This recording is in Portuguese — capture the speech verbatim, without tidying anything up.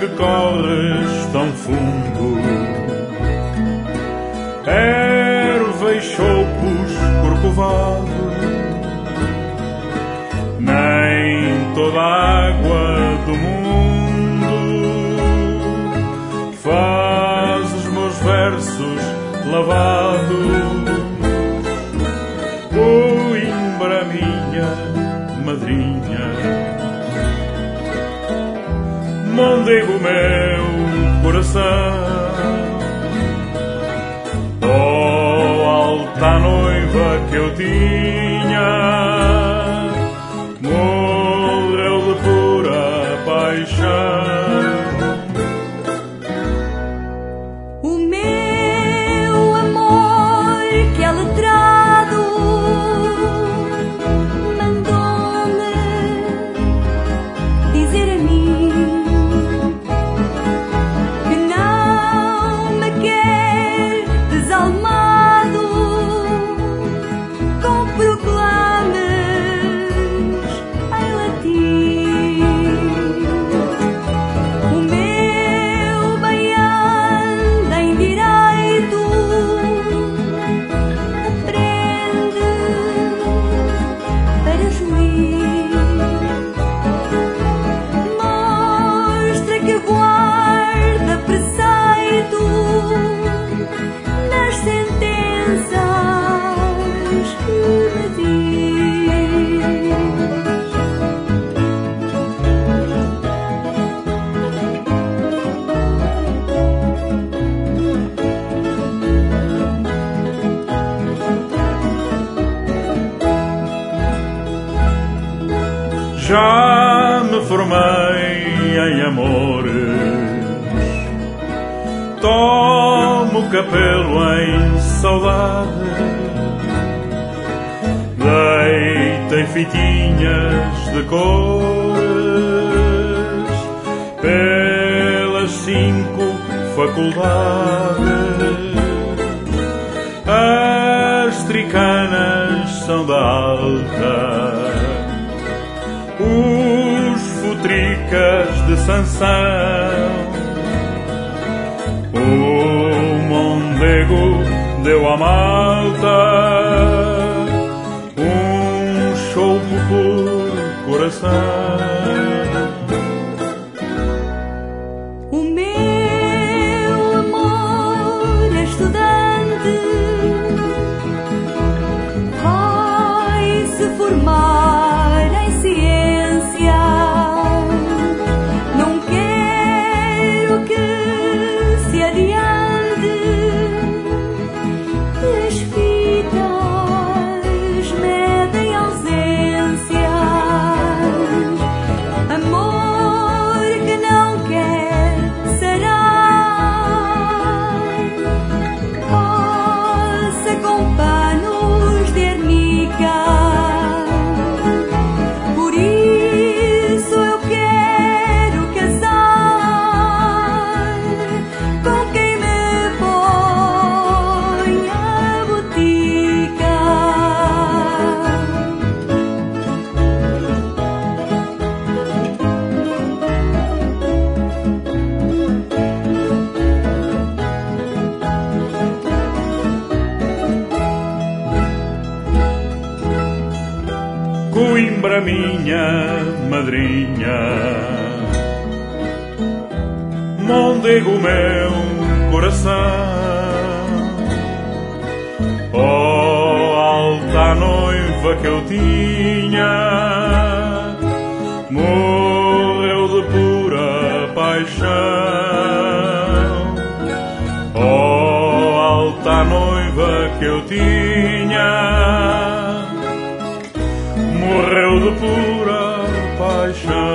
que corres tão fundo, erva e choupos corcovado, nem toda a água do mundo faz os meus versos lavados. Coimbra, minha madrinha, Mondego, meu coração, oh, alta noiva que eu tinha, morreu de pura paixão. O meu amor que é letrado mandou-me dizer a mim que não me quer desalmado com proclames em latim. O meu bem anda em direito, aprende para juiz, mostra que guarda preceito nas sentenças que me diz. Já me formei em amores, tomo capelo em saudade, deitei fitinhas de cores pelas cinco faculdades. As tricanas são da alta, os futricas de Sansão, o Mondego deu à malta um chopo por coração. O meu amor é estudante, vai se formar em ciência. Não quero que se adiante, as fitas medem ausências. Amor que não quer sarar, passa com panos de arnica. Por isso eu quero casar com quem me põe a botica. Coimbra, minha madrinha, Mondego, meu coração, oh, alta noiva que eu tinha, morreu de pura paixão. Oh, alta noiva que eu tinha, morreu de pura paixão.